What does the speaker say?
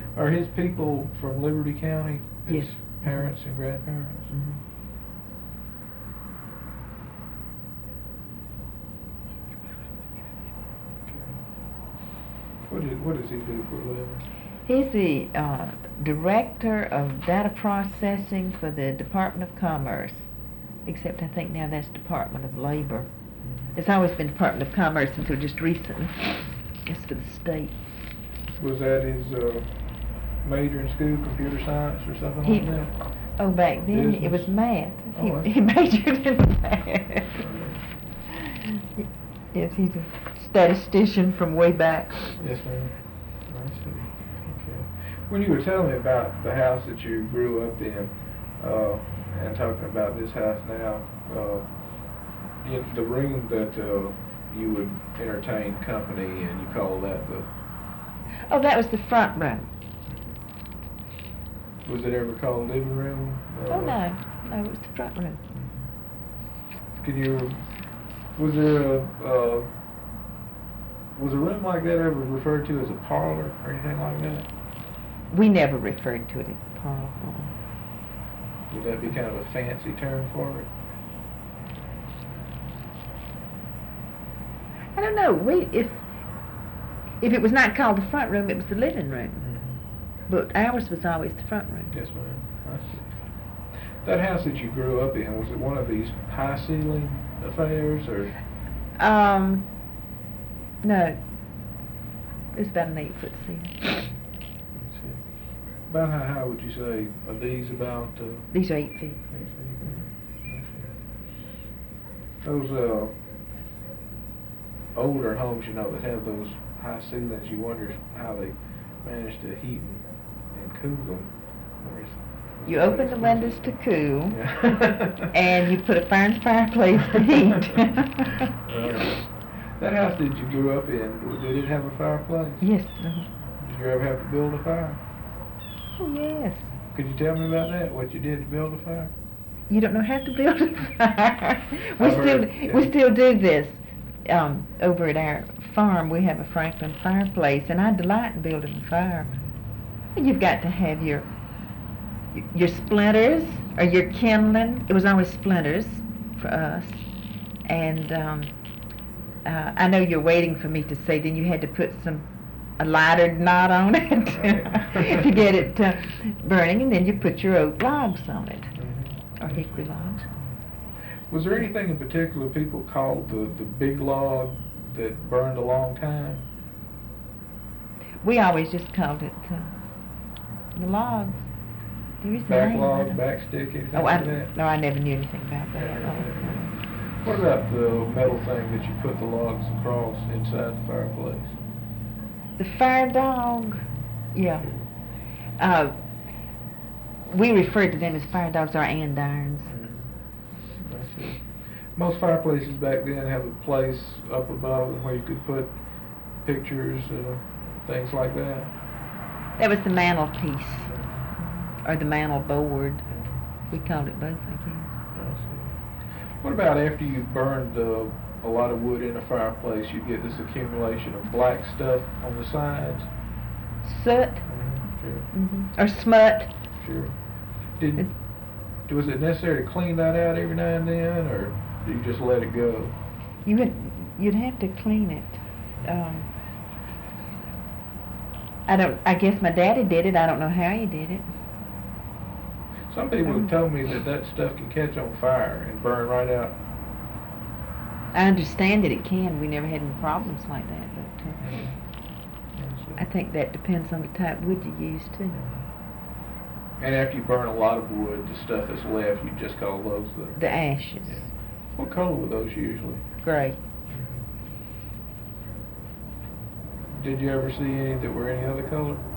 Are his people from Liberty County? His Yes. parents and grandparents? Mhm. What does he do for a living? He's the director of data processing for the Department of Commerce, except I think now that's Department of Labor. It's always been Department of Commerce until just recently. It's for the state. Was that his major in school, computer science or something He, like that? oh, back then it was Business? math. Oh, He majored in math. Yes, he's a statistician from way back. Yes, ma'am. I see. Okay. When you were telling me about the house that you grew up in, and talking about this house now, the room that you would entertain company, and you call that the... Oh, that was the front room. Was it ever called living room? Oh, no, it was the front room. Could you... Was there was a room like that ever referred to as a parlor or anything like that? We never referred to it as the parlor. Would that be kind of a fancy term for it? I don't know. If it was not called the front room, it was the living room. Mm-hmm. But ours was always the front room. Yes, ma'am. I see. That house that you grew up in, was it one of these high ceiling affairs, or? No. It was about an 8-foot ceiling. Let's see. About how high would you say? Are these about? These are 8 feet. 8 feet? Those older homes, that have those high ceilings, you wonder how they manage to heat and cool them. You open the windows to cool, Yeah. and you put a fireplace to heat. That house that you grew up in, did it have a fireplace? Yes. Did you ever have to build a fire? Oh, yes. Could you tell me about that? What you did to build a fire? You don't know how to build a fire. Yeah. We still do this. Over at our farm, we have a Franklin fireplace, and I delight in building a fire. You've got to have your splinters or your kindling. It was always splinters for us. And I know you're waiting for me to say then you had to put a lighter knot on it to get it burning, and then you put your oak logs on it, or hickory logs. Was there anything in particular people called the big log that burned a long time? We always just called it the logs. There is a Back name. log, back stick, anything Oh, like that? no, I never knew anything about that. What about the metal thing that you put the logs across inside the fireplace? The fire dog, yeah. We referred to them as fire dogs or andirons. I see. Most fireplaces back then have a place up above where you could put pictures and things like that. That was the mantelpiece, or the mantel board. We called it both, I guess. I see. What about after you burned a lot of wood in a fireplace, you get this accumulation of black stuff on the sides? Soot, Sure. or smut. Sure. Was it necessary to clean that out every now and then, or do you just let it go? You'd have to clean it. I guess my daddy did it. I don't know how he did it. Some people have told me that stuff can catch on fire and burn right out. I understand that it can. We never had any problems like that, but I think that depends on the type of wood you use too. And after you burn a lot of wood, the stuff that's left, you just call those The ashes. Yeah. What color were those usually? Gray. Did you ever see any that were any other color?